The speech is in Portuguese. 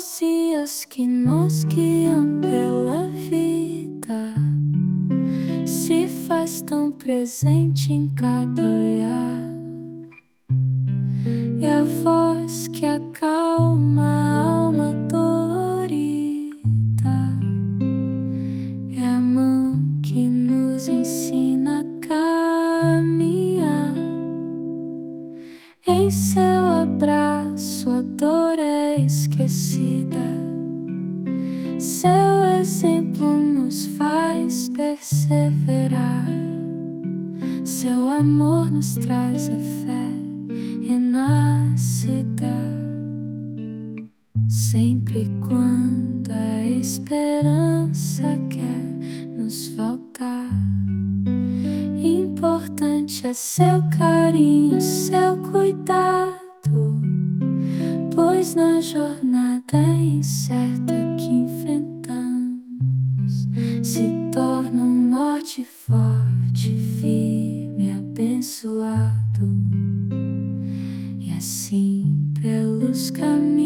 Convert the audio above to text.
vozias que nos guiam pela vida se faz tão presente em cada olhar. É a voz que acalma a alma dolorida, é a mão que nos ensina a caminhar. Em seu abraço a dor é esquecida, seu exemplo nos faz perseverar, seu amor nos traz a fé renascida. Sempre quando a esperança quer nos faltar, importante é seu carinho, seu cuidado, pois na jornada incerta que enfrentamos se torna um norte forte, firme, abençoado. E assim pelos caminhos